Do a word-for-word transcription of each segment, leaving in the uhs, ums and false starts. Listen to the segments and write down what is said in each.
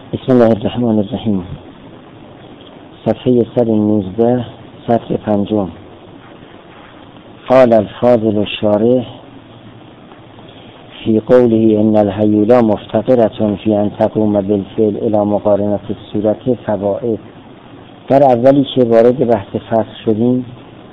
بسم الله الرحمن الرحیم. صفحه صد و نوزده، سطر پنجم. قال الفاضل الشارح في قوله ان الهیولا مفتقرة في ان تقوم بالفعل الى مقارنة الصورت فوائد. در اولی که وارد بحث فصل شدیم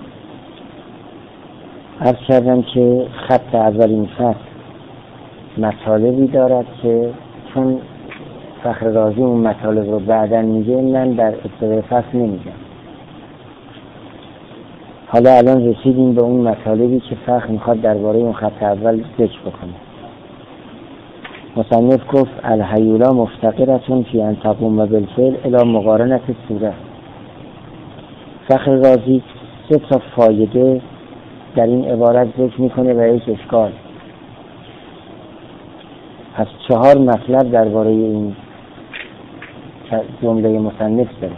عرض کردم که خط اولین فصل مطالبی دارد که چون فخر رازی اون مطالب رو بعداً میگه، من در ابتدای فصل نمیگم. حالا الان رسیدیم به اون مطالبی که فخر میخواد درباره اون خط اول ذکر بکنه. مصنف گفت الهیولا مفتقرة فی ان تقوم بالفعل الی مقارنة الصورت. فخر رازی سه تا فایده در این عبارت ذکر میکنه و یک اشکال. پس چهار مطلب درباره این جمله مصنف داره.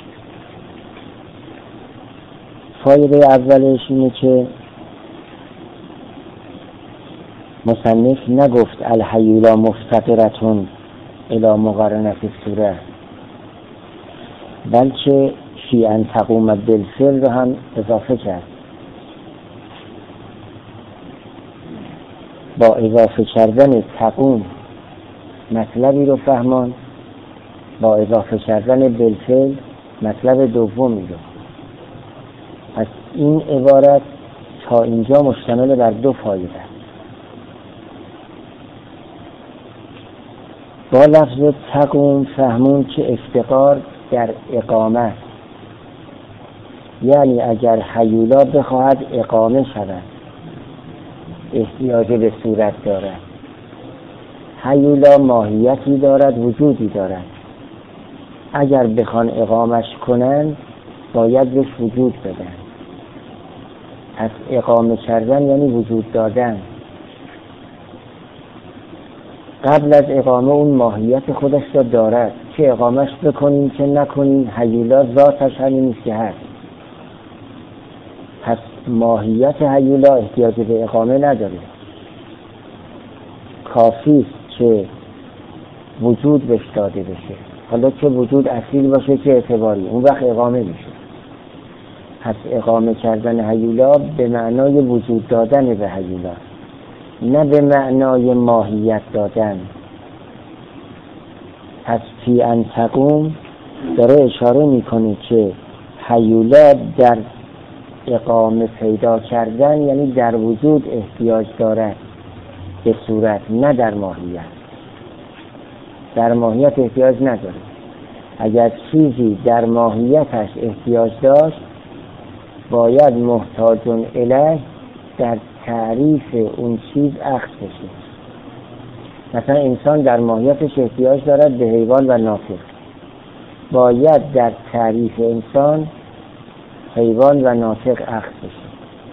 فایده اولش اینه که مصنف نگفت الهیولا مفتقرة الی مقارنة الصورت، بلکه فی ان تقوم بالفعل رو هم اضافه کرد. با اضافه کردن تقوم مطلبی رو فهمان، با اضافه کردن بالفعل مطلب دومی رو. پس این عبارت تا اینجا مشتمل بر دو فایده. با لفظ تقوم فهمون که افتقار در اقامه، یعنی اگر هیولا بخواهد اقامه شود احتیاج به صورت دارد. هیولا ماهیتی دارد، وجودی دارد. اگر بخوان اقامش کنند باید بهش وجود بدن. پس اقامه کردن یعنی وجود دادن. قبل از اقامه اون ماهیت خودش را دارد، که اقامش بکنیم که نکنیم هیولا ذاتش همین که هست. پس ماهیت هیولا احتیاج به اقامه نداره، کافی است که وجود بهش داده بشه. حالا چه وجود اصیل باشه چه اعتباری، اون وقت اقامه میشه. پس اقامه کردن هیولا به معنای وجود دادن به هیولا، نه به معنای ماهیت دادن. پس فی ان تقوم داره اشاره میکنه که هیولا در اقامه پیدا کردن یعنی در وجود احتیاج دارد به صورت، نه در ماهیت. در ماهیت احتیاج نداره. اگر چیزی در ماهیتش احتیاج داشت باید محتاجون الیه در تعریف اون چیز اخذ بشه. مثلا انسان در ماهیتش احتیاج دارد به حیوان و ناطق، باید در تعریف انسان حیوان و ناطق اخذ بشه.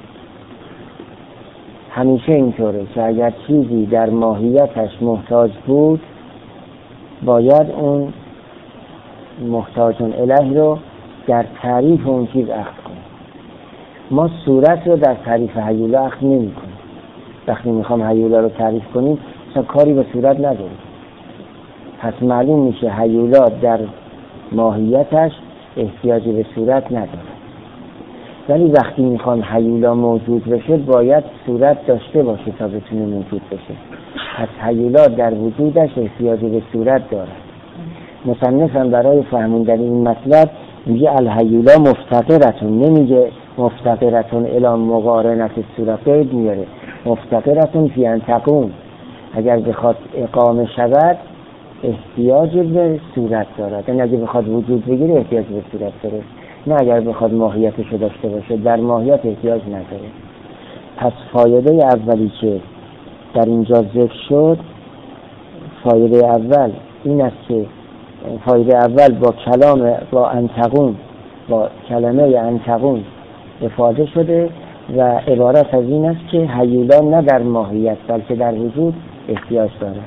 همیشه اینطوره که اگر چیزی در ماهیتش محتاج بود باید اون محتاجون الیه رو در تعریف اون چیز اخذ کنیم. ما صورت رو در تعریف هیولا اخذ نمی کنیم. وقتی میخوام هیولا رو تعریف کنیم اصلا کاری به صورت نداریم. پس معلوم میشه هیولا در ماهیتش احتیاج به صورت نداره. ولی وقتی میخوان هیولا موجود بشه باید صورت داشته باشه تا بتونه موجود بشه. پس هیولا در وجودش احتیاج به صورت داره. مصنف هم برای فهموندن این مطلب میگه الهیولا مفتقرة، نمیگه مفتقرة الی مقارنة الصورت، قید میاره مفتقرة فی ان تقوم. اگر بخواد اقامه شود احتیاج به صورت دارد، یعنی اگر بخواد وجود بگیره احتیاج به صورت داره، نه اگر بخواد ماهیتش رو داشته باشه در ماهیت احتیاج نداره. پس فایده اولی که در اینجا ذکر شد، فایده اول این است که فایده اول با کلام با انتقون با کلمه انتقون افاده شده و عبارت از این است که هیولا نه در ماهیت بلکه در وجود احتیاج داره.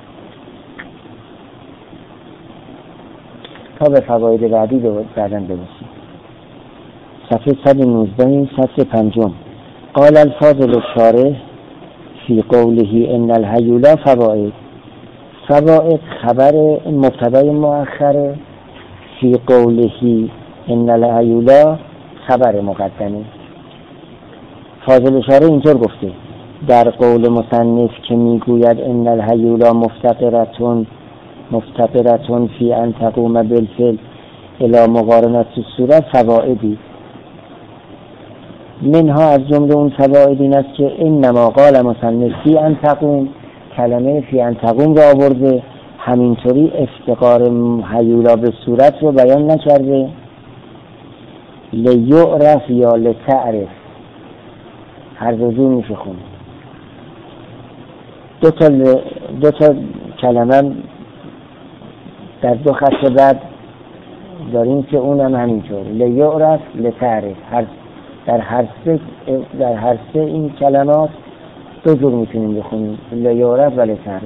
تا به فواید بعدی بعداً برسیم. صفحه صد و نوزده، سطر پنجم. قال الفاضل الشارح فی قوله ان الهیولا فوائد. فوائد خبر مبتدای مؤخر، فی قوله ان الهیولا خبر مقدمه. فاضل اشاره اینطور گفته در قول مصنف که میگوید ان الهیولا مفتقرتون مفتقرتون فی ان تقوم بالفعل الی مقارنت الصورت فوائدی. منها از جمله اون فواید این است که انما قال مصنف فی ان تقوم، کلمه فی ان تقوم را آورده، همینطوری افتقار هیولا به صورت رو بیان نکرده. لیعرف یا لتعرف، هر دو جور میشه خون. دو تا دو تا کلمه در دو خط بعد داریم که اونم همینطور لیعرف لتعرف، هر در هر سه در هر سه این کلمات دو جور میتونیم بخونیم، لیعرف و لتعرف.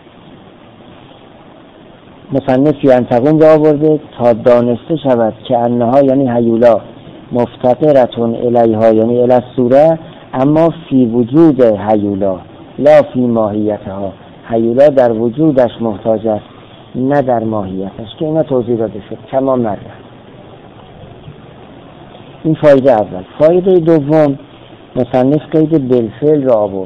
مصنف فی ان تقوم را آورده تا دانسته شود که انها یعنی هیولا مفتقرتون الیها یعنی الی الصوره، اما فی وجود هیولا لا فی ماهیتها، هیولا در وجودش محتاج است نه در ماهیتش، که اینا توضیح داده شد کما مره. این فایده اول. فایده دوم، مصنف قید بالفعل را آورد،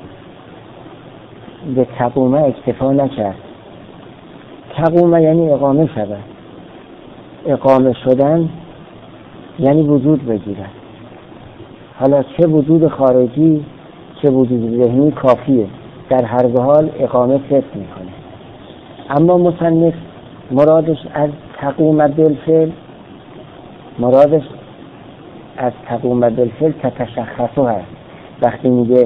به تقومه اکتفا نکرد. تقومه یعنی اقامه شود، اقامه شدن یعنی وجود بگیرد. حالا چه وجود خارجی چه وجود ذهنی کافیه، در هر دو حال اقامه صدق میکنه. اما مصنف مرادش از تقوم بالفعل، مرادش از تقوم بالفعل تتشخصه هست. وقتی میگه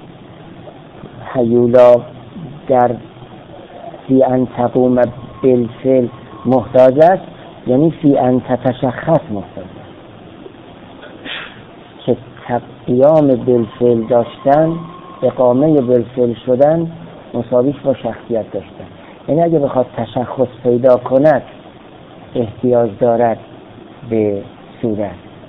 هیولا در فی ان تقوم بالفعل محتاج است، یعنی فی ان تتشخص محتاج است، که قیام بالفعل داشتن، اقامه بالفعل شدن مساویش با شخصیت داشتن. یعنی اگه بخواد تشخص پیدا کند احتیاج دارد به صورت.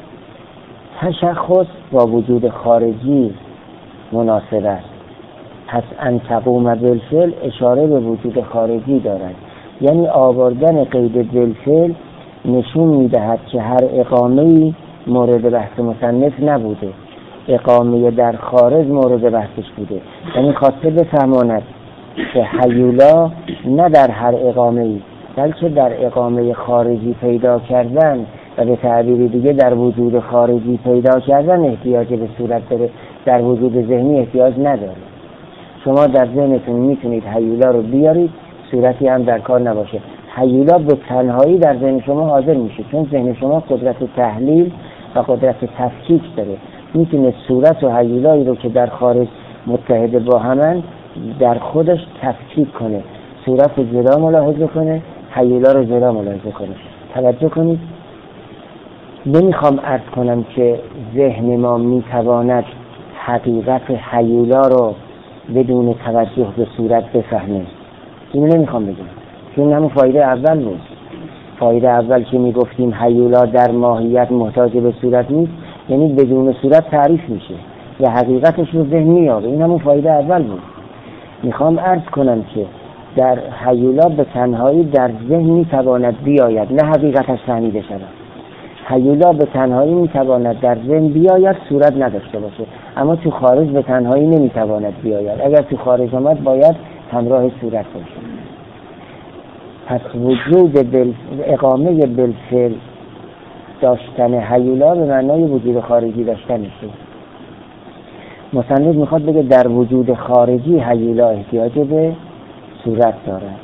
تشخص با وجود خارجی مناسب است. پس ان تقوم بالفعل اشاره به وجود خارجی دارد، یعنی آوردن قید بالفعل نشون میدهد که هر اقامه‌ای مورد بحث مصنف نبوده، اقامه در خارج مورد بحثش بوده. یعنی خواسته بفهماند که هیولا نه در هر اقامه‌ای بلکه در اقامه خارجی پیدا کردن و به تعبیر دیگه در وجود خارجی پیدا کردن احتیاج به صورت داره، در وجود ذهنی احتیاج نداره. شما در ذهنتون میتونید هیولا رو بیارید، صورتی هم در کار نباشه، هیولا به تنهایی در ذهن شما حاضر میشه، چون ذهن شما قدرت تحلیل و قدرت تفکیک داره. میتونه صورت و هیولایی رو که در خارج متحد با همن در خودش تفکیک کنه، صورت رو جدا ملاحظه کنه، هیولا رو جدا ملاحظه کنه. توجه کنید، نمیخوام عرض کنم که ذهن ما میتواند حقیقت هیولا رو بدون توجه به صورت بفهمه، اینو نمیخوام بگم، چون همون فایده اول بود. فایده اول که میگفتیم هیولا در ماهیت محتاج به صورت نیست، یعنی بدون صورت تعریف میشه و حقیقتش رو ذهن میاره. این همون فایده اول بود. میخوام عرض کنم که در هیولا به تنهایی در ذهن میتواند بیاید، نه حقیقتش فهمیده شود. هیولا به تنهایی میتواند در ذهن بیاید، صورت نداشته باشه، اما تو خارج به تنهایی نمیتواند بیاید. اگر تو خارج آمد باید همراه صورت باشه. پس وجود بل... اقامه بالفعل داشتن هیولا به معنای وجود خارجی داشتن میشه. مصنف میخواد بگه در وجود خارجی هیولا احتیاج به صورت دارد.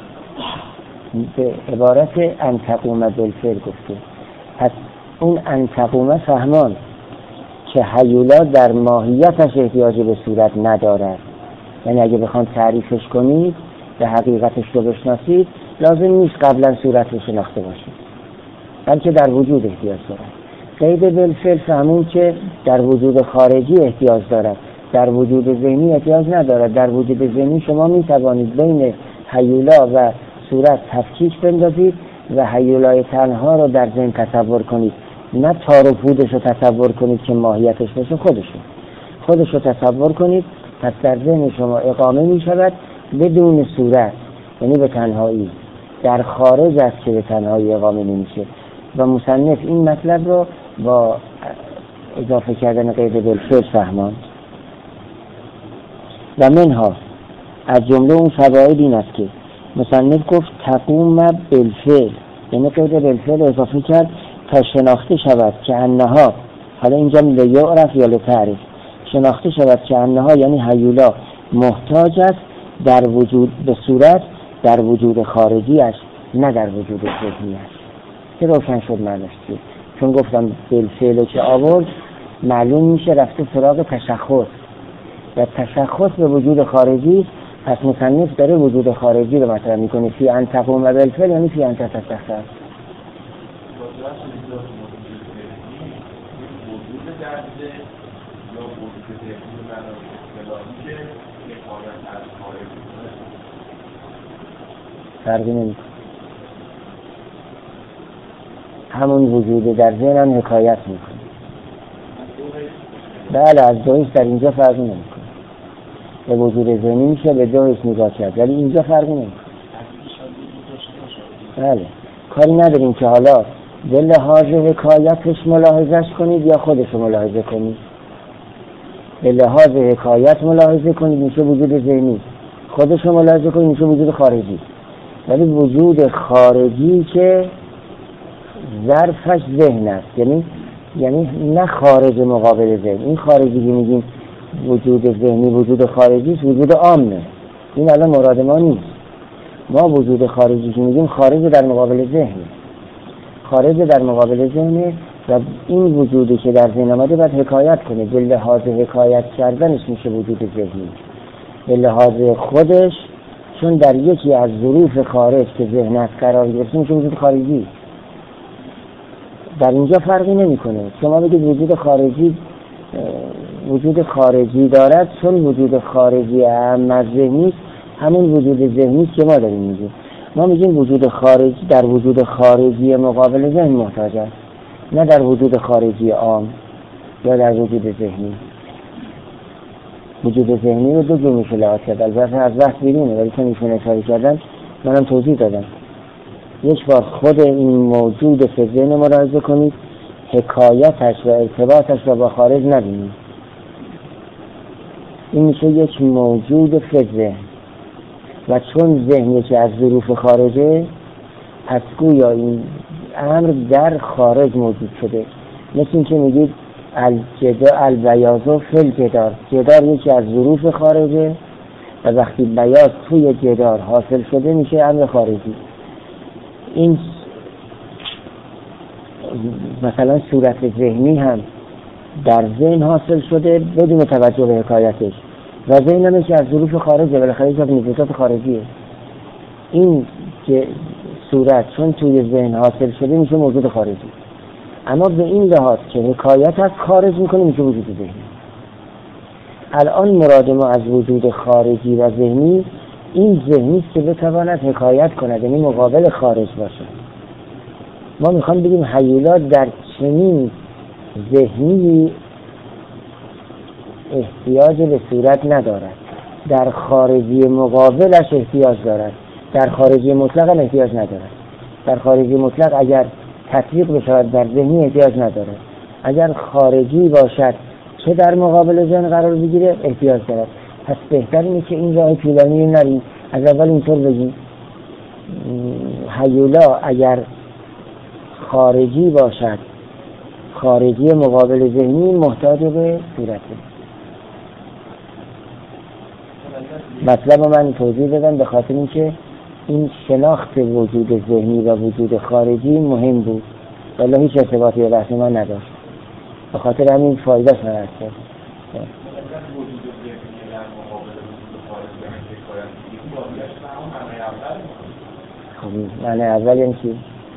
به عبارت ان تقوم بالفعل گفته. پس اون ان تقوم فهمان که هیولا در ماهیتش احتیاج به صورت ندارد. یعنی اگه بخوان تعریفش کنید به حقیقتش رو بشناسید، لازم نیست قبلا صورت رو شناخته باشید، بلکه در وجود احتیاج دارد. قید بالفعل فهمون که در وجود خارجی احتیاج دارد، در وجود ذهنی احتیاج ندارد. در وجود ذهنی شما می توانید بین هیولا و صورت تفکیک بندازید و هیولای تنها رو در ذهن تصور کنید، نه تار و پودش رو تصور کنید که ماهیتش باشه، خودشو خودش رو تصور کنید. پس در ذهن شما اقامه می شود بدون صورت، یعنی به تنهایی، در خارج است که به تنهایی اقامه نمیشه. و مصنف این مطلب رو با اضافه کردن قید بالفعل فهمان. و منها از جمله اون فواید این است که مصنف گفت تقوم بالفعل، یعنی قید بالفعل اضافه کرد تا شناخته شود که انها، حالا اینجا لیعرف یا لتعرف، شناخته شود که انها یعنی هیولا محتاج است در وجود به صورت در وجود خارجی است، نه در وجود ذهنی است. که روشن شد معنیش چیه؟ چون گفتم بالفعل که آورد معلوم میشه رفته سراغ تشخص و تشخص به وجود خارجی. پس مصنف داره وجود خارجی رو مطرح میکنه. فی ان تقوم بالفعل یعنی فی ان تتشخص. فرقی نمیکنه، همون وجود در ذهن هم حکایت میکنه. بله از دویش در اینجا فرقی نمیکنه، به وجود ذهنی میشه به دویش نگاه کرد، ولی اینجا فرقی نمیکنه. بله کاری نداریم که حالا به لحاظ حکایتش ملاحظش کنید یا خودش ملاحظه کنید. به لحاظ حکایت ملاحظه کنید میشه وجود ذهنی، خودش ملاحظه کنید میشه وجود خارجی. ولی وجود خارجی که ظرفش ذهن است، یعنی یعنی نه خارج مقابل ذهن. این خارجی که میگیم وجود ذهنی وجود خارجی است، وجود عامه. این الان مراد ما نیست. ما وجود خارجی که میگیم خارج در مقابل ذهن، خارج در مقابل ذهن و این وجودی که در ذهن آمده باید حکایت کنه. به لحاظ حکایت کردنش میشه وجود ذهنی. به لحاظ خودش چون در یکی از ظروف خارج که ذهن است قرار گرفته میشه وجود خارجی. در اینجا فرقی نمیکنه. شما بگید وجود خارجی وجود خارجی دارد، چون وجود خارجی اهم از ذهنی همون وجود ذهنی که ما داریم میگیم. ما میگیم وجود خارجی در وجود خارجی مقابل ذهن محتاج است، نه در وجود خارجی عام یا در وجود ذهنی. وجود ذهنی رو دو جور میشه لحاظ کرد. البته از بحث بیرونه ولی چون ایشون اشاره کردن منم توضیح دادم. یک بار خود این موجود فی ذهن ملاحظه کنید، حکایتش و ارتباطش رو با خارج نبینید. این میشه یک موجود فی ذهن و چون ذهنی که از ظروف خارجه پس گویا این امر در خارج موجود شده. مثل این که میگید الجدا البیاض فی الجدار، جدار یکی از ظروف خارجه و وقتی بیاض توی جدار حاصل شده میشه امر خارجی. این مثلا صورت ذهنی هم در ذهن حاصل شده بدون توجه به حکایتش و ذهن هم که از ظروف خارجه، بالاخره یک از نیازات خارجیه. این که صورت چون توی ذهن حاصل شده میشه موجود خارجی، اما به این لحاظ که حکایت از خارج میکنه میشه وجود ذهنی. الان مراد ما از وجود خارجی و ذهنی این ذهنی است که بتواند حکایت کند، یعنی مقابل خارج باشه. ما میخوام بگیم هیولا در چنین ذهنی احتیاج به صورت ندارد، در خارجی مقابلش احتیاج دارد، در خارجی مطلق هم احتیاج ندارد. در خارجی مطلق اگر تطبیق بشود در ذهنی احتیاج ندارد، اگر خارجی باشد که در مقابل ذهن قرار بگیره احتیاج دارد. پس بهتر اینه که این راه طولانی نریم، از اول اینطور بگیم هیولا اگر خارجی باشد، خارجی مقابل ذهنی محتاج به صورته. مطلب من توضیح دادم به خاطر اینکه این شناخت وجود ذهنی و وجود خارجی مهم بود ولی هیچ ارتباطی به بحث من نداشت، به خاطر همین فایدهش نداشت. خب معنی اول یعنی چی؟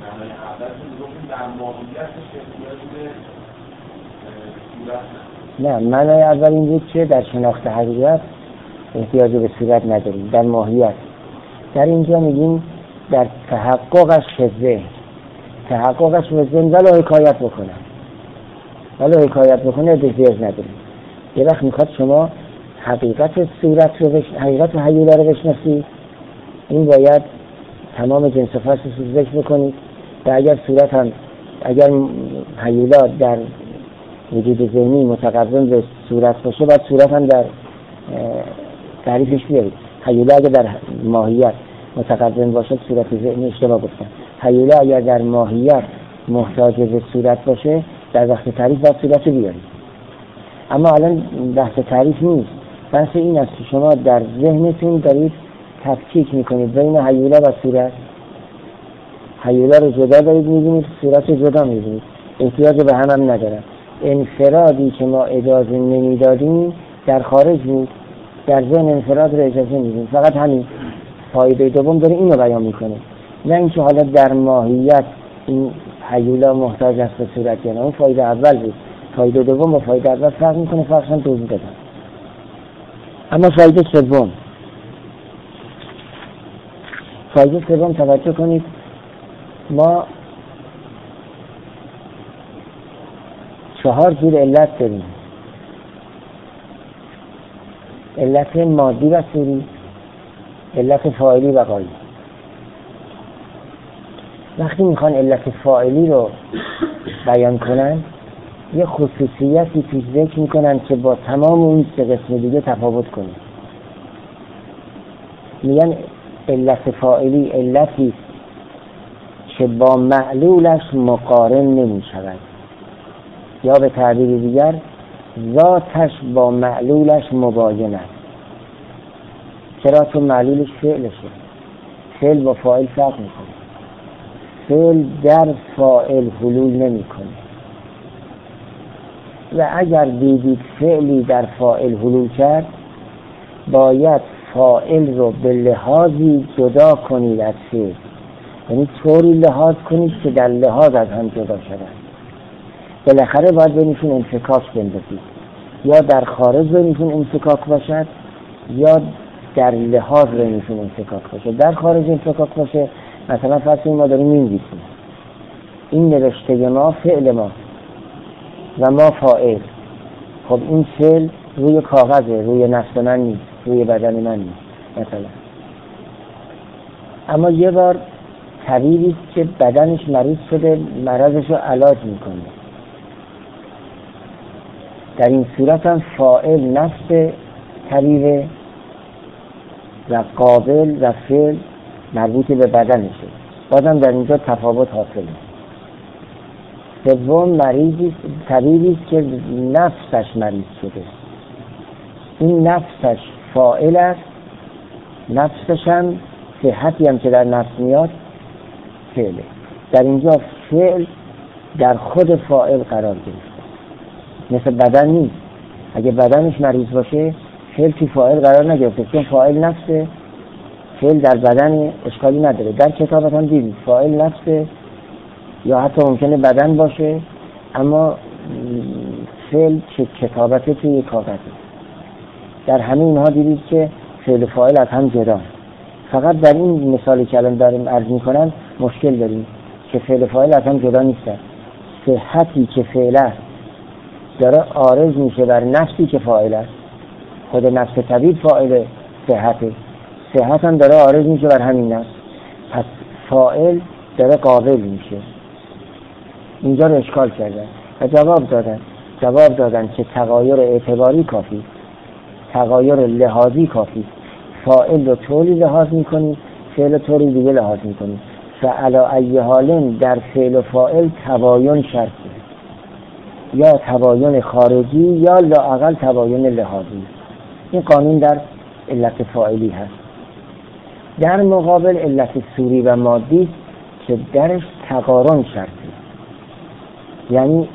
نه معنی اول این بود که در شناخت حقیقت احتیاج به صورت نداریم، در ماهیت. در اینجا میگیم در تحققش به ذهن، تحققش به ذهن ولو حکایت بکنه، ولو حکایت بکنه احتیاج نداریم. یه وقت میخواد شما حقیقت صورت رو بش... حقیقت هیولا رو بشناسید، این باید تمام جنس فصل رو ذکر بکنید و اگر صورت هم اگر هیولا در وجود ذهنی متقدم به صورت باشه باید صورت هم در تعریفش بیارید. هیولا اگر در ماهیت متقدم باشه صورت ذهنی اشتباه گفتم. هیولا اگر در ماهیت محتاج به صورت باشه در وقت تعریف باید صورت رو بیارید. اما الان بحث تعریف نیست، بحث این است که شما در ذهنتون دارید تفکیک میکنید بین هیولا و صورت. هیولا رو جدا دارید میبینید، صورت رو جدا میبینید، احتیاج به هم هم ندارن. انفرادی که ما اجازه نمیدادیم در خارج بود، در ذهن انفراد رو اجازه میدیم. فقط همین فایده دوم داره اینو بیان میکنه، نه اینکه حالا در ماهیت این هیولا محتاج است به صورت یا نه. اون فایده اول بود، فایده دوم و فایده اول فرق میکنه، فرقش هم توضیح دادم. اما فایده سوم، فایده سوم توجه کنید، ما چهار جور علت داریم: علت مادی و سوری، علت فاعلی و غایی. وقتی میخوان علت فاعلی رو بیان کنن یه خصوصیتی توش ذکر میکنن که با تمام اون سه قسم دیگه تفاوت کنه. میگن علت فاعلی علتی که با معلولش مقارن نمی شود، یا به تعبیر دیگر ذاتش با معلولش مباین است. چرا؟ تو معلولش فعلشه. فعل با فاعل فرق میکنه. فعل در فاعل حلول نمی کنه و اگر دیدید فعلی در فاعل حلول کرد باید فاعل رو به لحاظی جدا کنید از فعل، یعنی طوری لحاظ کنید که در لحاظ از هم جدا شدن. بالاخره باید بینشون انفکاک بندازید، یا در خارج بینشون انفکاک باشد یا در لحاظ بینشون انفکاک باشد. در خارج انفکاک باشه، مثلا فرض ما داریم می‌نویسیم، این نوشته ما فعل ما و ما فاعل. خب این فعل روی کاغذه، روی نفس من نیست، روی بدن من نیست مثلا. اما یه بار طبیبی است که بدنش مریض شده، مرضش رو علاج میکنه، در این صورت هم فاعل نفس طبیبه و قابل و فعل مربوط به بدنشه، بازم در اینجا تفاوت حاصله. سوم مریضی طبیبی است که نفسش مریض شده، این نفسش فاعل است، نفسش هم صحتی هم که در نفس میاد فعله. در اینجا فعل در خود فاعل قرار گرفته، مثل بدن نیست. اگه بدنش مریض باشه فعل تو فاعل قرار نگرفته، چون فاعل نفسه، فعل در بدن اشکالی نداره. در کتابت هم دیدید فاعل نفسه یا حتی ممکنه بدن باشه، اما فعل که کتابت توی کاغذه. در همه اینها دیدید که فعل و فاعل از هم جدا. فقط در این مثالی که الان داریم عرض میکنن مشکل داریم که فعل و فاعل از هم جدا نیستن. صحتی که فعل است داره عارض میشه بر نفسی که فاعل است. خود نفس طبیب فاعل صحته، صحت هم داره عارض میشه بر همین نفس، پس فاعل داره قابل میشه. اینجا رو اشکال کردن و جواب دادن جواب دادن که تغایر اعتباری کافی، تغایر لحاظی کافی. فاعل رو طوری لحاظ میکنی، فعل رو طوری دیگه لحاظ میکنی. فعلا ای حالن در فعل و فاعل تباین شرطه، یا تباین خارجی یا لااقل تباین لحاظی. این قانون در علت فاعلی هست. در مقابل علت صوری و مادی که درش تقارن شرطه، یعنی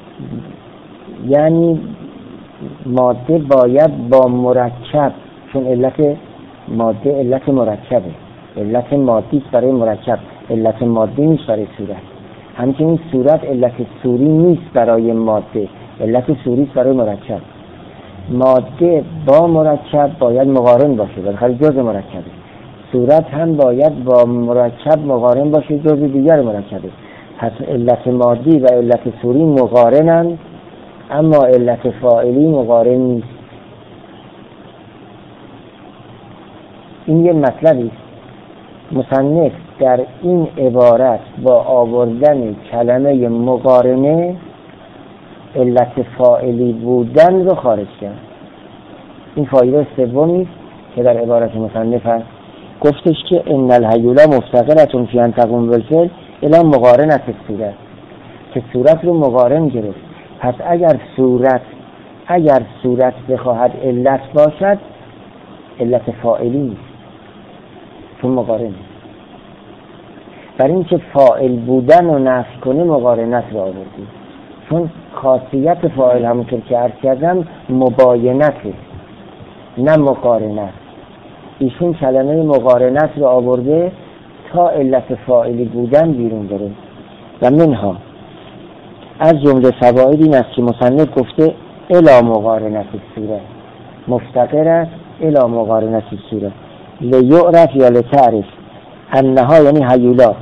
یعنی ماده باید با مرکب، چون علت ماده علت مرکبه، علت مادی برای مرکب، علت مادی نیست برای صورت. همچنین صورت علت صوری نیست برای ماده، علت صوری است برای مرکب. ماده با مرکب باید مقارن باشه، بالاخره جزء مرکبه. صورت هم باید با مرکب مقارن باشه، جزء دیگر مرکبه. پس علت مادی و علت صوری مقارنند، اما علت فاعلی مقارن نیست. این یه مطلبی است مصنف در این عبارت با آوردن کلمه مقارنه علت فاعلی بودن رو خارج کرد. این فایده سومی که در عبارت مصنف هست. گفتش که ان الهیولا مفتقرتون فی ان تقوم بالفعل الی مقارنت الصورت، که صورت رو مقارن گرفت. پس اگر صورت اگر صورت بخواهد علت باشد علت فاعلی نیست، چون مقارنه. برای اینکه فاعل بودن و نفی کنه مقارنت رو آوردیم، چون خاصیت فاعل همونطور که عرض کردم مباینته نه مقارنت. ایشون کلمه مقارنت رو آورده تا علت فاعلی بودن بیرون بره. و منها از جمله فواید این است که مصنف گفته الی مقارنت الصورت، مفتقر است الی مقارنت الصورت لیعرف یا لتعرف انها، یعنی هیولا،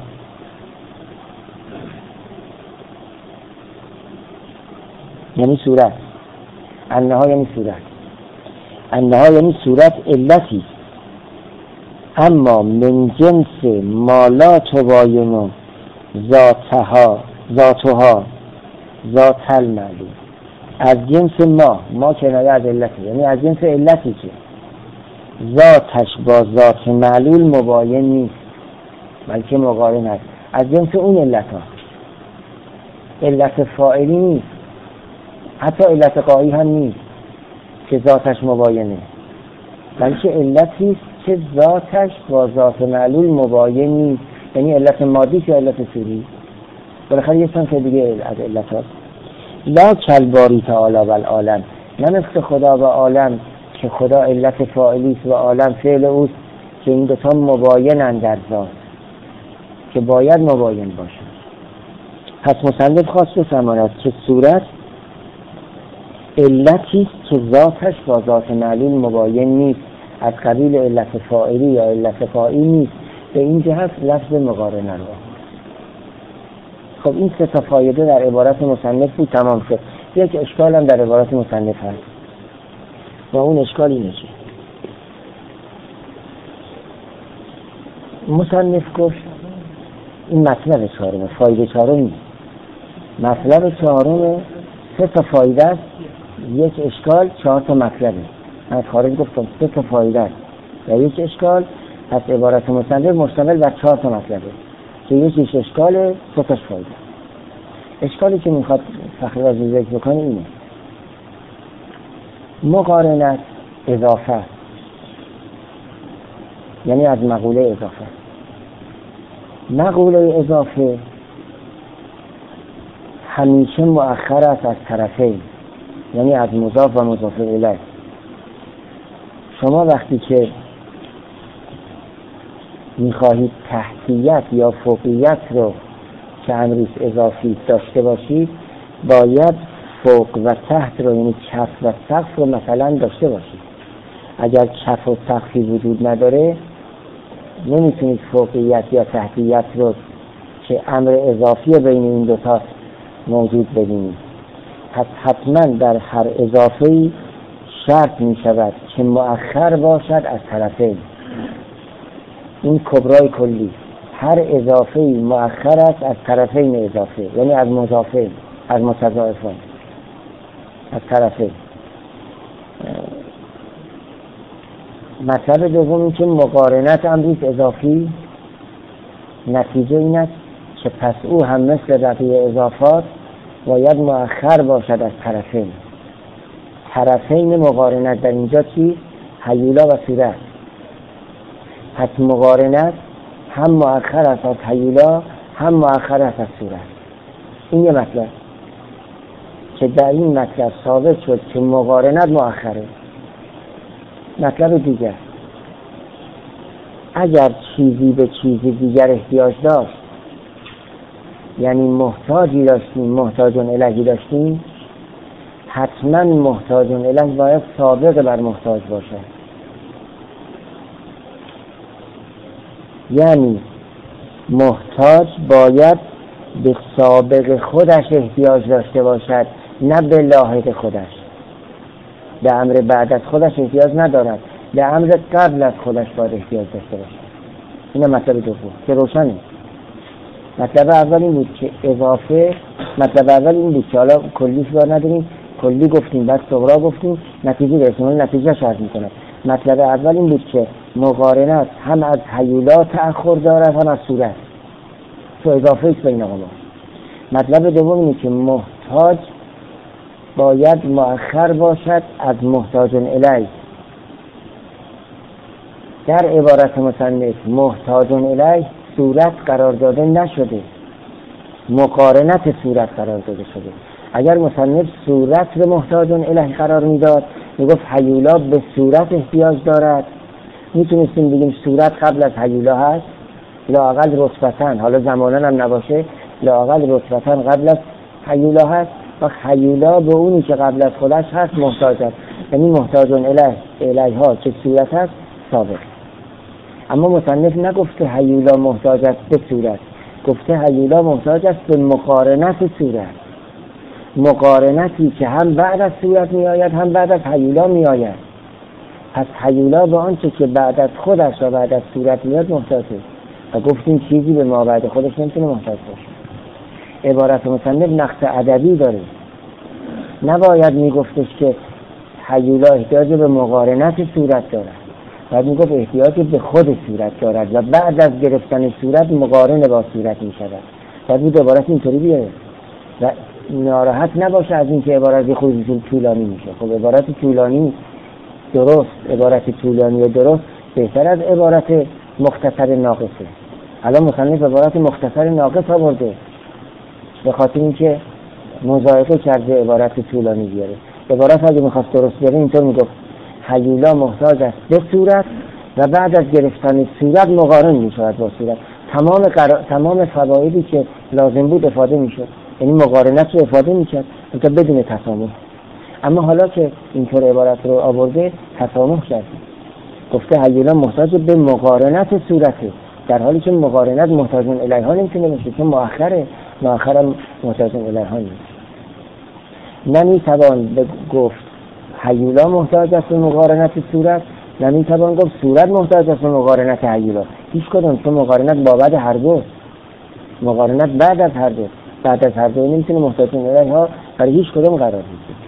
یعنی صورت، انها یعنی صورت، انها یعنی صورت علتی، اما من جنس ما لا تباین ذاتها ذاتها ذات المعلوم، از جنس ما، ما کنایه از علتی، یعنی از جنس علتی که ذاتش با ذات معلول مباین نیست بلکه مقارن است، از جنس اون علت ها. علت فاعلی نیست، حتی علت قایی هم نیست که ذاتش مباینه، بلکه علتی است که ذاتش با ذات معلول مباین نیست، یعنی علت مادی که علت سوری. بالاخره یه صنف دیگه از علت هاست. لا کلباری تعالی و العالم، نه مثل خدا و عالم که خدا علت فاعلی است و عالم فعل اوست، که این دوتا مباینند در ذات، که باید مباین باشند. پس مصنف خواست بفرماید که صورت علتی است که ذاتش با ذات معلول مباین نیست، از قبیل علت فاعلی یا علت قایی نیست. به این جهت لفظ مقارنه رو. خب این سه تا فایده در عبارت مصنف بود، تمام شد. یک اشکال هم در عبارت مصنف هست و اون اشکال اینه که مصنف گفت این مطلب چهارمه، فایده چهارم نیست. مطلب چهارم سه تا فایده است، یک اشکال، چهار تا مطلبه. من خارج گفتم سه تا فایده است و یک اشکال. پس عبارت مصنف مشتمل بر چهار تا مطلبه که یکیش اشکاله، سه تاش فایده. اشکالی که میخواد فخررازی ذکر بکنه اینه: مقارنت اضافه، یعنی از مقوله اضافه. مقوله اضافه همیشه مؤخر است از طرفین، یعنی از مضاف و مضاف الیه. شما وقتی که میخواهید تحتیت یا فوقیت رو که امریز اضافی داشته باشید، باید فوق و تحت رو، یعنی کف و سقف رو مثلا داشته باشید. اگر کف و سقفی وجود نداره نمیتونید فوقیت یا تحتیت رو که امر اضافی بین این دوتا موجود ببینید. پس حتما در هر اضافه‌ای شرط می شود که مؤخر باشد از طرفین. این کبرای کلی، هر اضافه‌ای مؤخر است از طرفین اضافه، یعنی از مضافین، از متضاعفان، از طرفین. مطلب دوم این که مقارنت امریز اضافی نتیجه این است که پس او هم مثل بقیه اضافات باید مؤخر باشد از طرفین. طرفین مقارنت در اینجا چی؟ هیولا و صورت. پس مقارنت هم مؤخر است از هیولا، هم مؤخر است از صورت. این یه مطلب که در این مطلب ثابت شد که مقارنت مؤخره. مطلب دیگر، اگر چیزی به چیزی دیگر احتیاج داشت، یعنی محتاجی داشتیم، محتاجون الهی داشتیم، حتما محتاجون الهی باید سابق بر محتاج باشد. یعنی محتاج باید به سابق خودش احتیاج داشته باشد، نه به لاحق خودش. به امر بعد از خودش احتیاج ندارد، به امر قبل از خودش باید احتیاج داشته باشد. این مطلب دوم که روشنه. مطلب اول این بود که اضافه، مطلب اول این بود که حالا کلی کار نداریم، کلی گفتیم بعد صغرا گفتیم، نتیجه برسیم، نتیجه شرط میکنه. مطلب اول این بود که مقارنت هم از هیولا تأخر دارد هم از صورت، تو اضافه ایست بین آقا. مطلب دوم اینه که محتاج باید مؤخر باشد از محتاج الیه. در عبارت مصنف محتاج الیه صورت قرار داده نشده، مقارنت صورت قرار داده شده. اگر مصنف صورت به محتاج الیه قرار میداد میگفت هیولا به صورت احتیاج دارد، میتونستیم بگیم صورت قبل از هیولا هست، لااقل رتبتاً، حالا زماناً هم نباشه، لااقل رتبتاً قبل از هیولا هست و هیولا به اونی که قبل از خودش هست محتاج است، یعنی محتاج الیه الیه ها که صورت هست سابق. اما مصنف نگفته هیولا محتاج است به صورت، گفته هیولا محتاج است به مقارنت صورت، مقارنتی که هم بعد از صورت می آید هم بعد از هیولا می آید. پس هیولا به آنچه که بعد از خودش و بعد از صورت میاد محتاجه و گفتیم چیزی به ما بعد خودش نمیتونه محتاج باشه. عبارت مصنف نقص ادبی داره، نباید میگفتش که هیولا احتیاج به مقارنت صورت دارد، باید میگفت احتیاج به خود صورت دارد و بعد از گرفتن صورت مقارن با صورت میشود. باید بود عبارت اینطوری بیاره و ناراحت نباشه از اینکه عبارت خودی طولانی میشه. خب عبارت طولانی درست، عبارت طولانی و درست بهتر از عبارت مختصر ناقصه. الان مصنف عبارت مختصر ناقص آورده به خاطر اینکه مضایقه کرده عبارت طولانی بیاره. عبارت اگه میخواست درست بیاره اینطور میگفت هیولا محتاج است به صورت و بعد از گرفتن صورت مقارن میشود با صورت. تمام قرار... تمام فوایدی که لازم بود افاده میشد، یعنی مقارنت رو افاده میکرد تا بدون تسامح. اما حالا که اینطور عبارت رو آورده تسامح کرده، گفته هیولا محتاج به مقارنت صورته، در حالی که مقارنت محتاج الیه ها نمیتونه باشه چون مؤخره، مؤخرم محتاج الیه ها نیست. نمیتوان گفت هیولا محتاج است به مقارنت صورت، نمیتوان گفت صورت محتاج است به مقارنت هیولا. هیچ کدوم، چون مقارنت بابت هر دو، مقارنت بعد از هر دو، بعد از هر دو نمیتونه محتاج الیه ها برای هیچ کدوم قرار بگیره.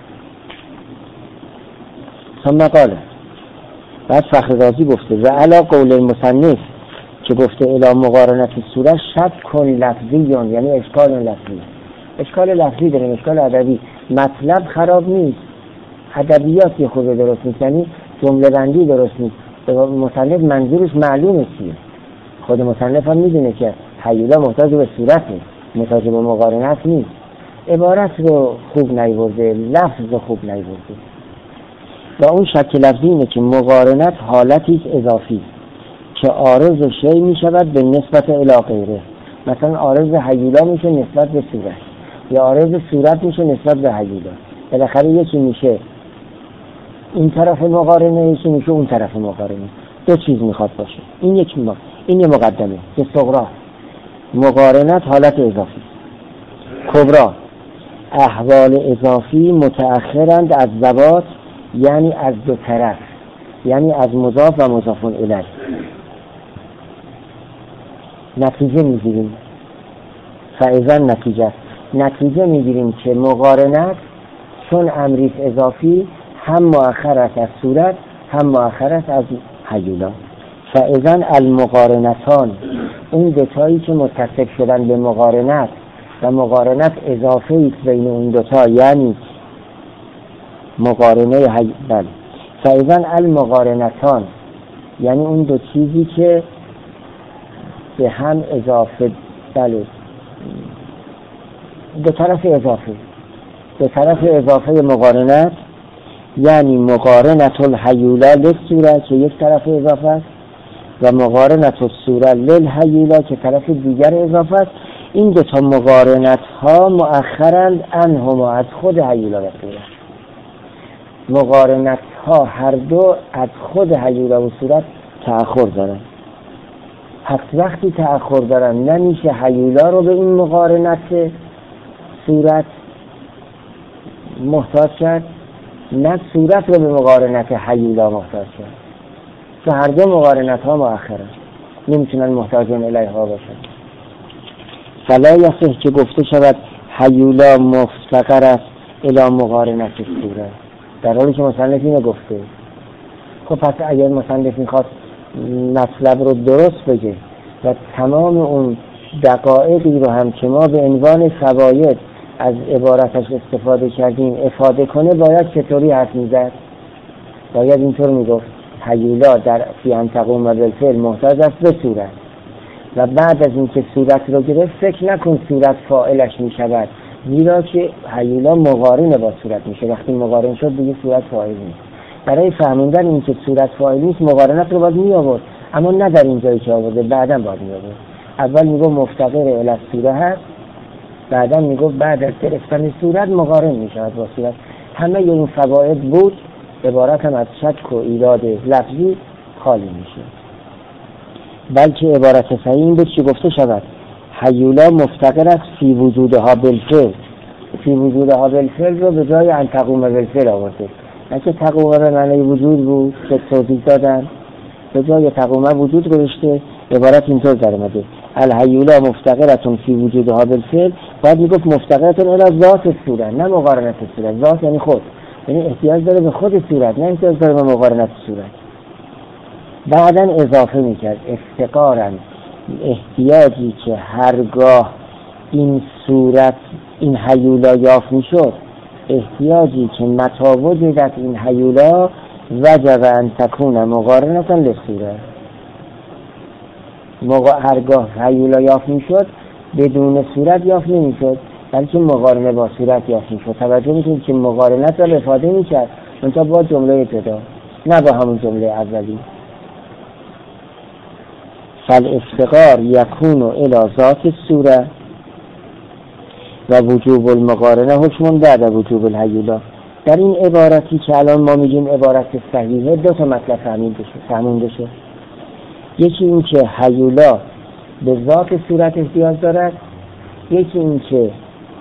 ثم قال، بعد فخر رازی گفته و علا قول المصنف که گفته الی مقارنت صورت شک کن لفظی، یعنی اشکال لفظی. اشکال لفظی داریم، اشکال ادبی. مطلب خراب نیست، ادبیاتی خود درست نیست، یعنی جمله بندی درست نیست. مصنف منظورش معلومه چیه، خود مصنف هم میدونه که هیولا محتاج به صورت نیست، محتاج به مقارنت نیست. عبارت رو خوب نیورده، لفظ رو خوب نیورده. و اون شک لفظی اینه که مقارنت حالتی اضافی که عارض شی می شود به نسبت الی غیره. مثلا عارض هیولا میشه نسبت به صورت، یا عارض صورت میشه نسبت به هیولا. بالاخره یکی میشه این طرف مقارنه، یکی میشه اون طرف مقارنه. دو چیز میخواد باشه. این یک ما این یه مقدمه که صغرا مقارنت حالت اضافی، کبرا احوال اضافی متأخرند از ضباط، یعنی از دو طرف، یعنی از مضاف و مضاف الیه. نتیجه میگیریم فاذا نتیجه نتیجه میگیریم که مقارنت چون امریت اضافی هم مؤخر است از صورت هم مؤخر است از هیولا. فاذا المقارنتان، اون دوتایی که متصل شدن به مقارنت و مقارنت اضافه ایست بین اون دوتا، یعنی مقارنه هیولا. فاذا المقارنتان یعنی اون دو چیزی که به هم اضافه، بله دو طرف اضافه، دو طرف اضافه مقارنت، یعنی مقارنت الهیولا للصورت که یک طرف اضافه است و مقارنت الصورت للهیولا که طرف دیگر اضافه است. این دو تا مقارنت ها مؤخرند عنهما، از خود هیولا و صورت. مقارنت ها هر دو از خود هیولا و صورت تأخر دارن. پس وقتی تأخر دارن نمیشه هیولا رو به این مقارنت صورت محتاج کرد، نه صورت رو به مقارنت هیولا محتاج کرد، که هر دو مقارنت ها مؤخرن. نمیتونن محتاجون الیها باشن. فلا یصح که گفته شود هیولا مفتقر است الی مقارنت صورت، در حالی که مصنف اینو گفته. خب پس اگر مصنف میخواد مطلب رو درست بگه و تمام اون دقایقی رو هم که ما به عنوان فواید از عبارتش استفاده کردیم افاده کنه، باید چطوری حرف میزد؟ باید اینطور میگفت هیولا در فی ان تقوم بالفعل محتاج است به صورت، و بعد از اینکه صورت رو گرفت فکر نکن صورت فاعلش میشود، زیرا که هیولا مقارن با صورت میشه. وقتی مقارن شد دیگه صورت فاعل نیست. برای فهمیدن اینکه صورت فاعل نیست مقارنت رو باید می آورد، اما نه در این جایی که آورده، بعداً باید می آورد. اول میگه مفتقر الی الصوره هست، بعداً میگه بعد از گرفتن صورت مقارن میشود با صورت. همه این فواید بود، عبارت هم از شک و ایراد لفظی خالی میشه. بلکه عبارت صحیح این بود که گفته شود هیولا مفتقر است فی وجودها بالفعل. فی وجودها بالفعل رو به جای ان تقوم بالفعل آورده، نه که تقوم به معنی وجود بود که توضیح دادن، به جای تقوم وجود گذاشته. عبارت اینطور در اومده الهیولا مفتقرتون فی وجودها بالفعل، باید میگفت مفتقرتون الی ذات صورت، نه مقارنت صورت. ذات یعنی خود، یعنی احتیاج داره به خود صورت، نه احتیاج داره به مقارنت صورت. بعداً اضافه میکرد افتقاراً، احتیاجی که هرگاه این صورت این هیولا یافت میشد، احتیاجی که متا وجدت این هیولا وجب ان تکون مقارنتا للصورت. هرگاه هیولا یافت میشد بدون صورت یافت نمیشد، بلکه مقارنه با صورت یافت میشد. توجه میکنید که مقارنت را افاده میکرد، منتها با جمله ابتدا، نه با همون جمله اولی. فالافتقار یکون الی ذات الصوره و وجوب المقارنه حکم بعد وجوب الهیولا. در این عبارتی که الان ما میگیم عبارت صحیحه، دو تا مطلب فهمیده شد. یکی این که هیولا به ذات صورت احتیاج دارد، یکی این که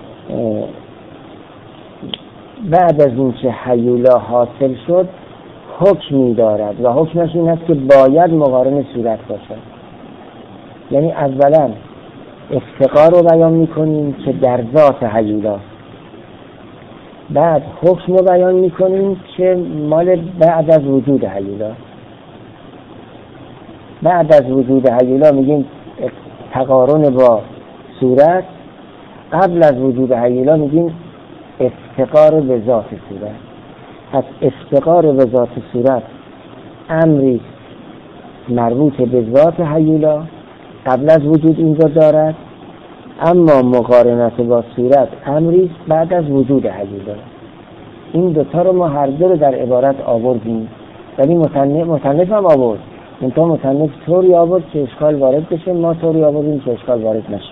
بعد از این که هیولا حاصل شد حکمی دارد و حکمش این است که باید مقارن صورت باشد. یعنی اولا افتقار رو بیان میکنیم که در ذات هیولا، بعد حکم رو بیان میکنیم که مال بعد از وجود هیولا. بعد از وجود هیولا میگیم تقارن با صورت، قبل از وجود هیولا میگیم افتقار به ذات صورت. پس افتقار به ذات صورت امری مربوط به ذات هیولا قبل از وجود اینجا دارد، اما مقارنت با صورت امری بعد از وجود هیولا. این دوتا رو ما هر دو رو در عبارت آوردیم، ولی مصنف مصنف هم آورد. منتها مصنف طوری آورد که اشکال وارد بشه، ما طوری آوردیم که اشکال وارد نشه.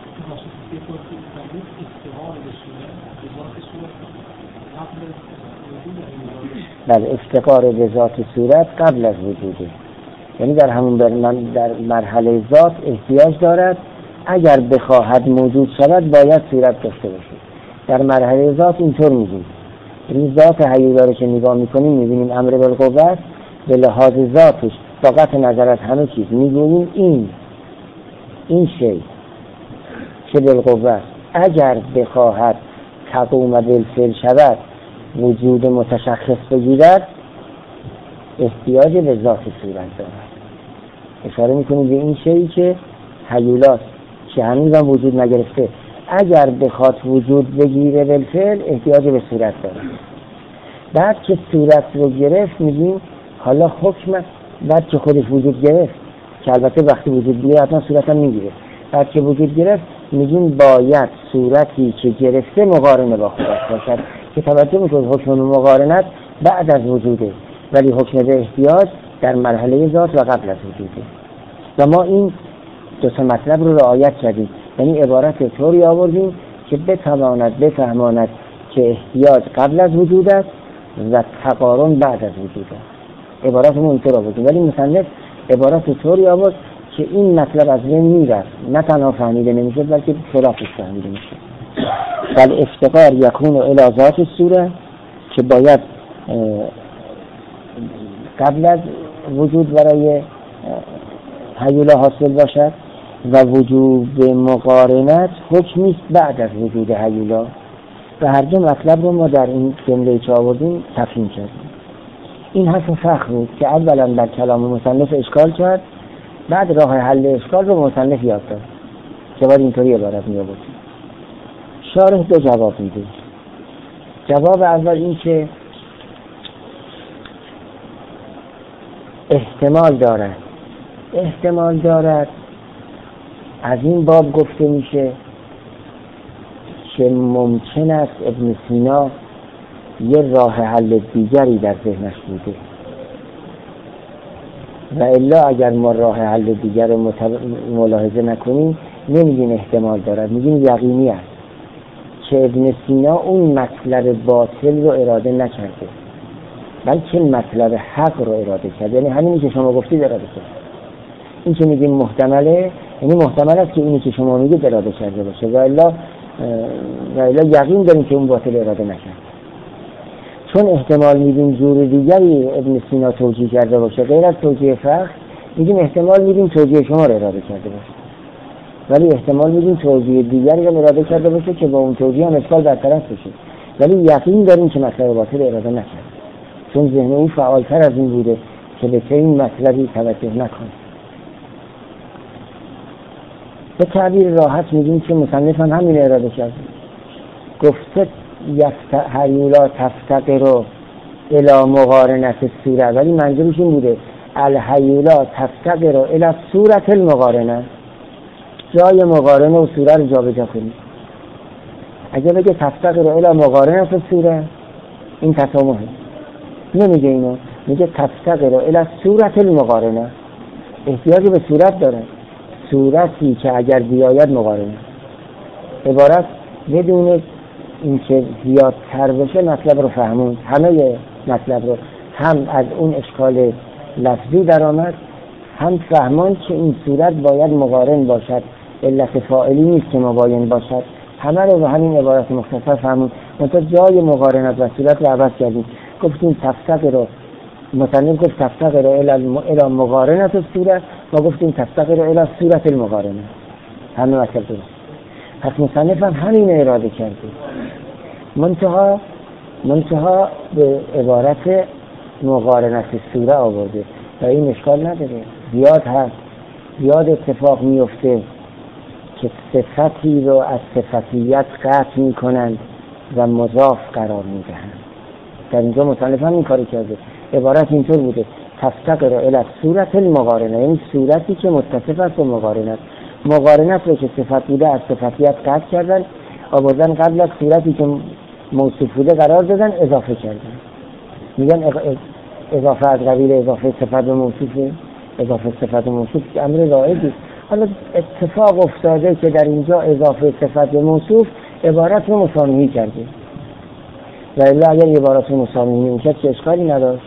بله، افتقار به ذات صورت قبل از وجوده، یعنی در همون در مرحله ذات احتیاج دارد. اگر بخواهد موجود شود باید صورت داشته باشه. در مرحله ذات اینطور میگیم، یعنی ذات هیولا رو که نگاه میکنیم میبینیم امر بالقوه به لحاظ ذاتش با قطع نظر از همه چیز میگوییم این این شی که بالقوه اگر بخواهد تقوم بالفعل شود، وجود متشخص بگیرد، احتیاج به ذات صورت دارد. اشاره میکنیم به این شیئی که هیولاست که هنوز هم وجود نگرفته، اگر بخواد وجود بگیره بالفعل احتیاج به صورت دارد. بعد که صورت رو گرفت میگیم حالا حکم، بعد که خودش وجود گرفت، که البته وقتی وجود بگیره حتما صورت هم میگیره، بعد که وجود گرفت میگیم باید صورتی که گرفته مقارنه با خودش باشد، که توجه میکنید حکم مقارنت بعد از وجوده، ولی حکم به احتیاج در مرحله ذات و قبل از وجوده. و ما این دو تا مطلب رو رعایت کردیم، یعنی عبارت طوری آوردیم که بتواند بفهماند که احتیاج قبل از وجود است و تقارن بعد از وجود است. عبارت رو اینطور آوردیم، ولی مصنف عبارت طوری آورد که این مطلب از بین میرفت، نه تنها فهمیده نمیشه بلکه خلافش فهمیده میشه. بل افتقار یکون الی ذات الصوره، که باید قبل از وجود برای هیولا حاصل باشد و وجوب مقارنت حکمی است بعد از وجود هیولا. و هر دو مطلب رو ما در این جمله که آوردیم تفهیم کردیم. این حرف فخر بود که اولا در کلام مصنف اشکال کرد، بعد راه حل اشکال رو مصنف یاد داد که باید اینطوری عبارت می آورد. شارح دو جواب میده. جواب اول این که احتمال دارد احتمال دارد از این باب گفته میشه که ممکن است ابن سینا یه راه حل دیگری در ذهنش بوده و الا اگر ما راه حل دیگر رو ملاحظه نکنیم نمیگیم احتمال دارد، میگیم یقینی است که ابن سینا اون مطلب باطل رو اراده نکرده بلکه مطلب حق رو اراده کرد. یعنی همینی که شما گفتید اراده کرد. این که میگیم محتمله یعنی محتمل است که اینی که شما میگید اراده کرده باشه و الا و الا یقین داریم که اون باطل اراده نکرد. چون احتمال میدیم جور دیگری ابن سینا توجیه کرده باشه غیر از توجیه فقه، میگیم احتمال میدیم توجیه شما رو اراده کرده باشه، ولی احتمال میدیم توجیه دیگری رو اراده کرده باشه که با اون توجیه هم اشکال برطرف بشه، ولی یقین داریم که مطلب باطل اراده نکرد چون ذهن او فعالتر از این بوده که به این مطلبی توجه نکنه. به تعبیر راحت میگیم که مصنف هم همین اراده کرده. گفته هیولا تفتقر الی مقارنت الصوره، ولی منظورش این بوده الهیولا تفتقر الی صورت المقارنه، جای مقارنه و صوره رو جابجا کنید. اگه بگه تفتقر الی مقارنت الصوره این تسامحه، نمیگه اینو، میگه تفتقر الی صورت المقارنه، احتیاج به صورت داره، صورتی که اگر بیاید مقارنه. عبارت بدون اینکه زیادتر بشه مطلب رو فهمون، همه مطلب رو هم از اون اشکال لفظی در آمد، هم فهمان که این صورت باید مقارن باشد، علت فاعلی نیست که مباین باشد. همه رو به همین عبارت مختصر فهمون. منتها جای مقارنت و صورت رو عوض کردیم، گفتیم تفتقر رو مصنف گفت تفتقر الی مقارنت الصوره، ما گفتیم تفتقر الی صورت المقارنه، همه مطلب درست. پس مصنف هم همین اراده کرده، منتها منتها به عبارت مقارنت الصوره آورده و این اشکال نداره. زیاد هست، زیاد اتفاق میفته که صفتی رو از صفتیت قطع میکنند و مضاف قرار میدهند. در اینجا مصنف هم این کاری کرده. عبارت اینطور بوده تفتقر الی صورت المقارنه، یعنی صورتی که متصف است با مقارنت. مقارنت رو که صفت بوده از صفتیت قطع کردن، آوردن قبل از صورتی که موصوف بوده قرار دادن، اضافه کردن. میگن اضافه از قبیل اضافه صفت به موصوفه، اضافه صفت به موصوف که امر رایجی. حالا اتفاق افتاده که در اینجا اضافه صفت به موصوف عبارت رو مسامحی کرده، و الا اگر عبارت رو مسامحی میکرد که اشکالی نداشت.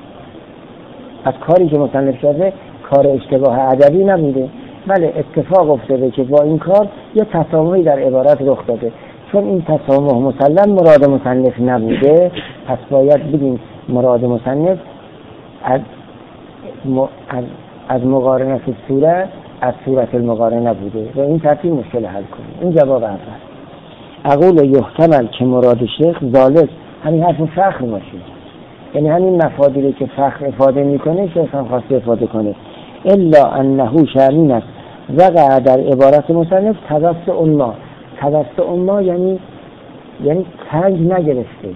از کاری که مصنف کرده کار اشتباه ادبی نبوده، بله اتفاق افتاده که با این کار یه تسامحی در عبارت رخ داده. چون این تسامح مسلم مراد مصنف نبوده، پس باید بگیم مراد مصنف از م... از, از مقارنت صورت از صورت المقارنه بوده و این ترتیب مشکل حل کنیم. این جواب اول. اقول یحتمل که مراد شیخ ذالک، همین حرف فخر باشه، یعنی همین مفادیری که فخر افاده میکنه شیخ هم خواسته افاده کنه. الا انه شامین است وقع در عبارت مصنف توسع ما. توسع ما یعنی یعنی تنگ نگرفته.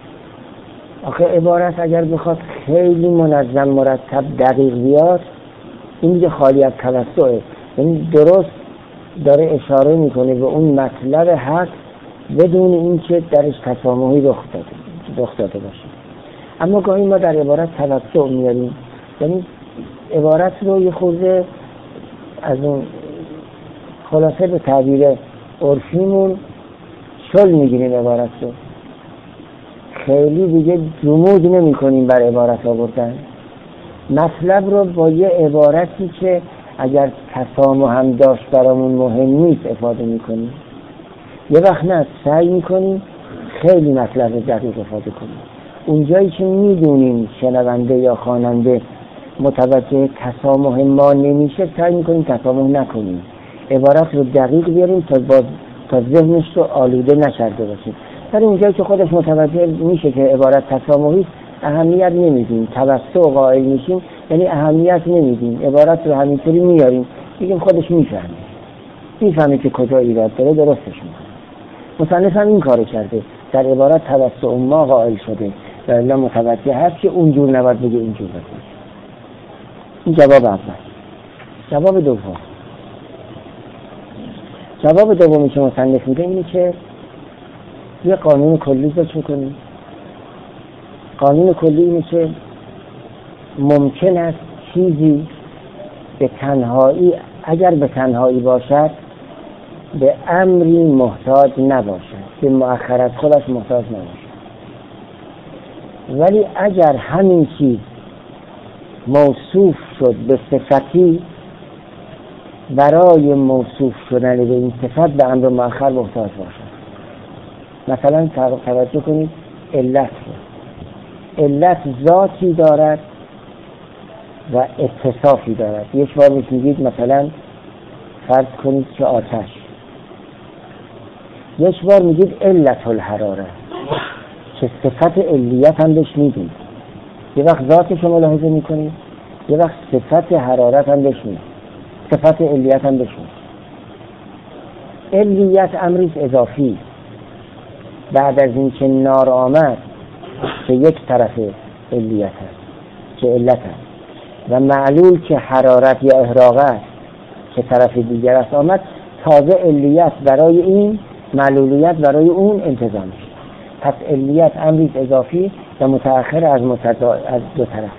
آخه عبارت اگر بخواد خیلی منظم مرتب دقیق بیاد این دیگه خالی از توسعه، یعنی درست داره اشاره میکنه به اون مطلب حق بدون اینکه درش تسامحی رخ داده رخ داده باشه. اما گاهی ما در عبارت توسع میاریم، یعنی عبارت رو یه خورده از اون خلاصه به تعبیر عرفیمون شل میگیریم عبارت رو، خیلی دیگه جمود نمی کنیم بر عبارت آوردن. مطلب رو با یه عبارتی که اگر تسامح هم داشت برامون مهم نیست افاده میکنیم. یه وقت نه سعی میکنیم خیلی مطلب رو دقیق افاده کنیم. اونجایی که میدونیم شنونده یا خواننده متوجه تسامح ما نمیشه سعی میکنیم تسامح نکنیم، عبارت رو دقیق بیاریم تا باز تا ذهنش رو آلوده نکرده باشیم. در اونجایی که خودش متوجه میشه که عبارت تسامحی اهمیت نمیدیم، توسط قائل میشیم، یعنی اهمیت نمیدیم، عبارت رو همینطوری میاریم، میگیم خودش میفهمه میفهمه که کجا ایراد داره، درستش میکنه. مصنف هم این کارو کرده، در عبارت توسط ما قائل شده و الا متوجه هست که اونجور نباید بگه اینجور بگه. این جواب اول. جواب دوم جواب دومی که مصنف میده اینه که یه قانون کلی ذکر کنیم. قانون کلی اینه که ممکن است چیزی به تنهایی، اگر به تنهایی باشد، به امری محتاج نباشد، به مؤخر از خودش محتاج نباشد. ولی اگر همین چیز موصوف شد به صفتی، برای موصوف شدن به این صفت به امر مؤخر محتاج باشد. مثلا توجه کنید، علت علت ذاتی دارد و اتصافی دارد. یک بار میگید مثلا فرض کنید که آتش، یک بار میگید علت الحراره که صفت علیت هم بهش میدید، یه وقت ذاتش رو ملاحظه میکنید، یه وقت صفت حرارت هم بهش میدید، صفت علیت هم بهش میدید. علیت امریز اضافی، بعد از این که نار آمد که یک طرف علیت هست که علت هست و معلول که حرارت یا احراق است که طرف دیگر است آمد، تازه علیت برای این، معلولیت برای اون انتظام میشه. پس علیت امریز اضافی و متأخر از متضا... از دو طرف.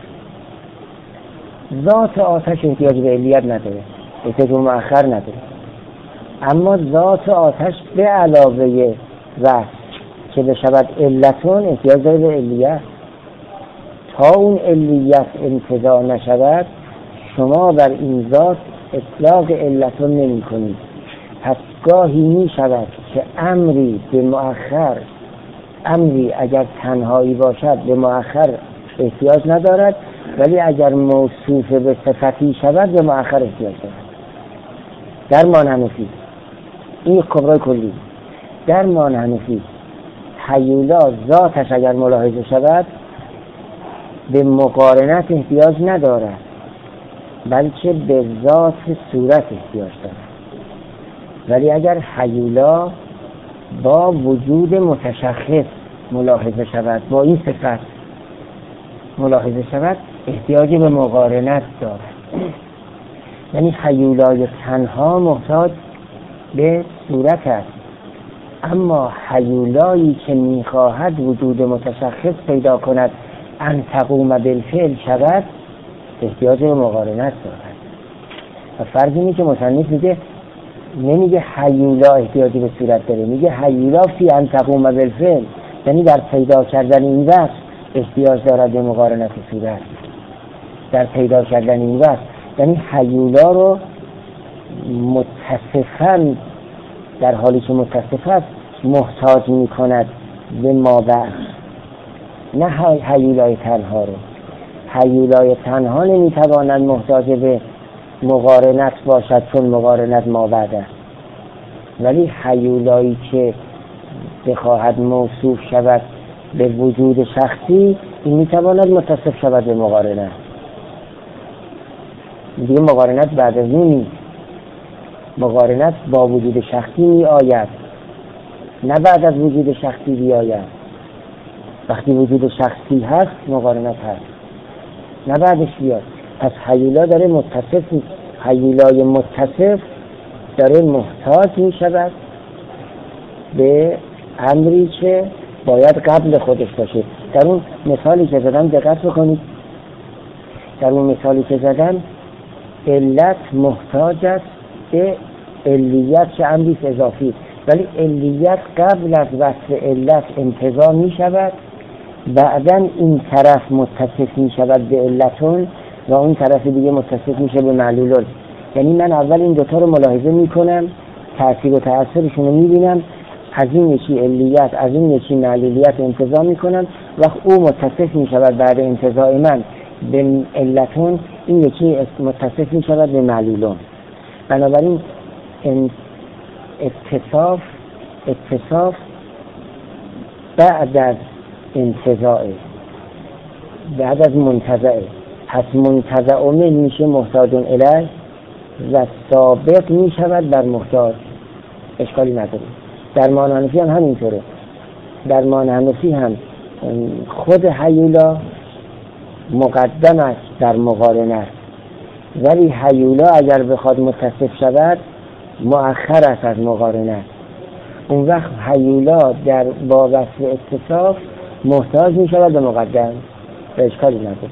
ذات آتش احتیاج به علیت نداره، احتیاج به مؤخر نداره، اما ذات آتش به علاوه وصف که بشود علتون احتیاج داره به علیت. تا اون علیت انتزاع نشود شما بر این ذات اطلاق علتون نمی کنید. پس گاهی می شود که امری به مؤخر، امری اگر تنهایی باشد به مؤخر احتیاج ندارد، ولی اگر موصوف به صفتی شود به مؤخر احتیاج دارد. در مانحنفی این کبرای کلی، در مانحنفی حیولا ذاتش اگر ملاحظه شود به مقارنت احتیاج ندارد، بلکه به ذات صورت احتیاج دارد. ولی اگر حیولا با وجود متشخص ملاحظه شود، با این صفت ملاحظه شود، احتیاج به مقارنت دارد. یعنی حیولای تنها محتاج به صورت است، اما حیولایی که میخواهد وجود متشخص پیدا کند ان تقوم بالفعل شود، احتیاج به مقارنت دارد. و فرض اینه که مصنف میگه، نمیگه حیولا احتیاجی به صورت داره، میگه حیولا فی ان تقوم بالفعل، یعنی در پیدا کردن این وصف احتیاج دارد به مقارنت صورت. در پیدا کردن این وصف یعنی حیولا رو متصفاً در حالی که متصف است محتاج میکند به ما بعد، نه حیولای تنها رو. حیولای تنها نمیتواند محتاج به مقارنت باشد چون مقارنت ما بعد است، ولی حیولایی که بخواهد موصوف شود به وجود شخصی، این میتواند متصف شود به مقارنت. دیگه مقارنت بعد از اون نیست، مقارنت با وجود شخصی می آید، نه بعد از وجود شخصی بیاید. وقتی وجود شخصی هست مقارنت هست، نه بعدش بیاد. پس حیولا داره متصف، حیولای متصف داره محتاج می شود به امری که باید قبل خودش باشه. در اون مثالی که زدم دقت بکنید، در اون مثالی که زدم علت محتاج است به علیت که امریست اضافی، ولی علیت قبل از وصف علت انتزاع می شود، بعداً این طرف متصف می شود به علتون و اون طرف دیگه متصف میشه به معلولون. یعنی من اول این دوتا رو ملاحظه می کنم، تأثیر و تأثیرشون رو می بینم، از این یکی علیت از این یکی معلولیت انتزاع می کنم، وقت او متصف می شود بعد انتزاع من به علتون، این یکی متصف می شود به معلولون. بنابراین اتصاف اتصاف بعد از انتزاعه، بعد از منتزعه. پس منتزع من میشه محتاجون الیه و سابق میشود بر محتاج. اشکالی نداره. در معنی حنفی هم همینطوره. در معنی حنفی هم خود هیولا مقدم است در مقارنه، ولی هیولا اگر بخواد متصف شود مؤخر است از مقارنه. اون وقت هیولا در با وصف اتصاف محتاج می شود به مقدم و اشکالی نداره.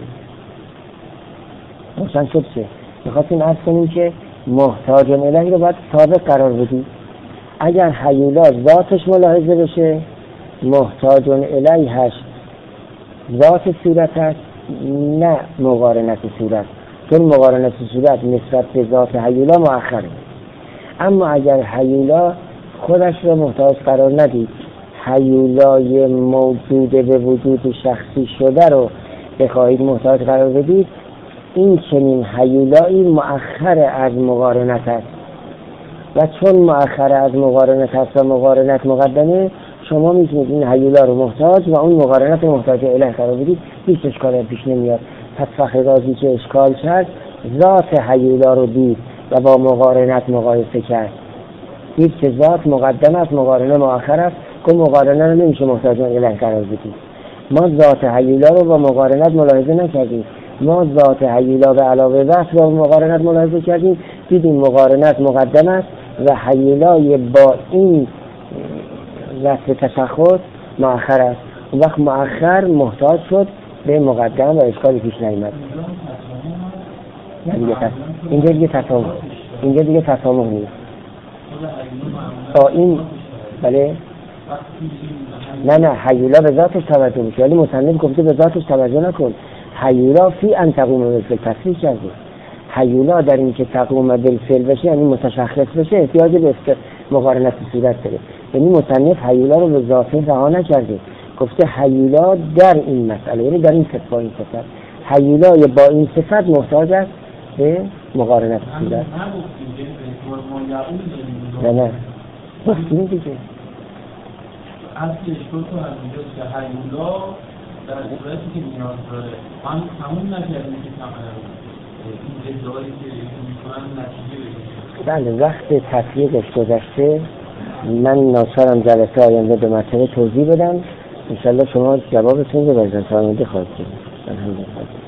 روشن شد چه؟ میخواستیم عرض کنیم که محتاج الیه رو باید سابق قرار بدید. اگر هیولا ذاتش ملاحظه بشه محتاج الیهش ذات صورت است نه مقارنت صورت، چون مقارنت صورت نسبت به ذات هیولا مؤخره. اما اگر هیولا خودش رو محتاج قرار ندید، هیولای موجود به وجود شخصی شده رو بخواهید محتاج قرار بدید، این چنین هیولایی مؤخر از مقارنت است و چون مؤخر از مقارنت است و مقارنت مقدمه، شما میتونید این هیولا رو محتاج و اون مقارنت محتاج الیه قرار بدید، هیچ اشکالی پیش نمیاد. پس فخر رازی که اشکال شد ذات هیولا رو دید و با مقارنت مقایسه کرد، دید که ذات مقدم است مقارنه مؤخر است، که مقارنه رو نمیشه محتاج الیه قرار بدید. ما ذات هیولا رو با مقارنت ملاحظه نکردیم، ما ذات هیولا به علاوه وصف با مقارنت ملاحظه کردیم، دیدیم مقارنت مقدم است و هیولای با این وصف تشخص مؤخر است. اون وقت مؤخر محتاج شد به مقدم و اشکالی پیش نیامد. اینجا دیگه تسامح اینجا دیگه تسامح نیست با این. بله نه نه هیولا به ذاتش توجه میشه، ولی مصنف گفته به ذاتش توجه نکن. هیولا فی ان تقوم بالفعل تصریح کرده. هیولا در این که تقوم بالفعل بشه یعنی متشخص بشه احتیاج به مقارنت صورت داره. یعنی مصنف هیولا رو به ذاته رها نکرده، گفته هیولا در این مسئله، یعنی در این صفت با این صفت، هیولای با این صفت محتاج است به مقارنت صورت. نه نه گفتیم دیگه از اشکال تو همینجاست که هیولا در صورتی که نیاز داره هم همون نکردیم که این ادعایی که میکنن نتیجه بگیریم. بله وقت تفریقش گذشته، من ناچارم جلسه آینده به مطلب توضیح بدم. انشالله شما جوابتون رو به جلسه آینده خواهید کنید. الحمدلله.